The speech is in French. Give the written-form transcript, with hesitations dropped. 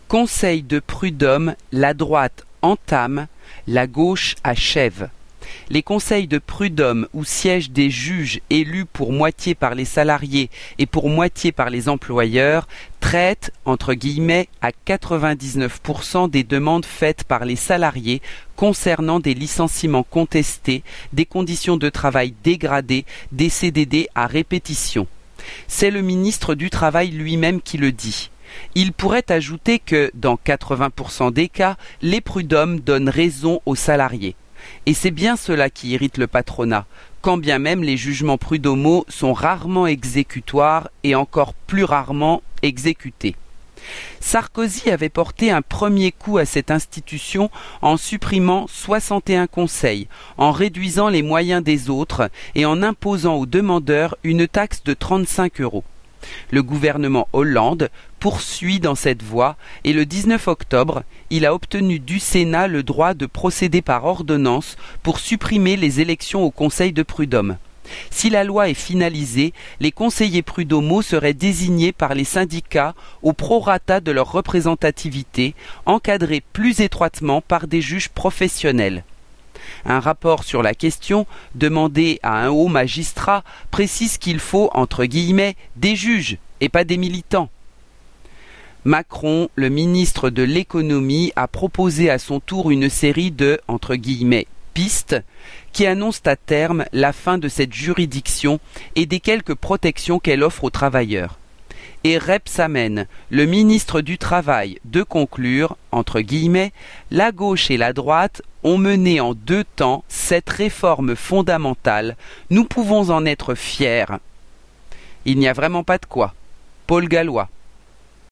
Conseil de prud'homme, la droite entame, la gauche achève. Les conseils de prud'homme où siègent des juges élus pour moitié par les salariés et pour moitié par les employeurs traitent, entre guillemets, à 99% des demandes faites par les salariés concernant des licenciements contestés, des conditions de travail dégradées, des CDD à répétition. C'est le ministre du Travail lui-même qui le dit. Il pourrait ajouter que, dans 80% des cas, les prud'hommes donnent raison aux salariés. Et c'est bien cela qui irrite le patronat, quand bien même les jugements prud'homaux sont rarement exécutoires et encore plus rarement exécutés. Sarkozy avait porté un premier coup à cette institution en supprimant 61 conseils, en réduisant les moyens des autres et en imposant aux demandeurs une taxe de 35 €. Le gouvernement Hollande poursuit dans cette voie et le 19 octobre, il a obtenu du Sénat le droit de procéder par ordonnance pour supprimer les élections au Conseil de prud'homme. Si la loi est finalisée, les conseillers prud'homaux seraient désignés par les syndicats au prorata de leur représentativité, encadrés plus étroitement par des juges professionnels. Un rapport sur la question, demandé à un haut magistrat, précise qu'il faut, entre guillemets, des juges et pas des militants. Macron, le ministre de l'économie, a proposé à son tour une série de, entre guillemets, pistes qui annoncent à terme la fin de cette juridiction et des quelques protections qu'elle offre aux travailleurs. Et Rebsamen, le ministre du Travail, de conclure, entre guillemets, la gauche et la droite ont mené en 2 temps cette réforme fondamentale. Nous pouvons en être fiers. Il n'y a vraiment pas de quoi. Paul Gallois.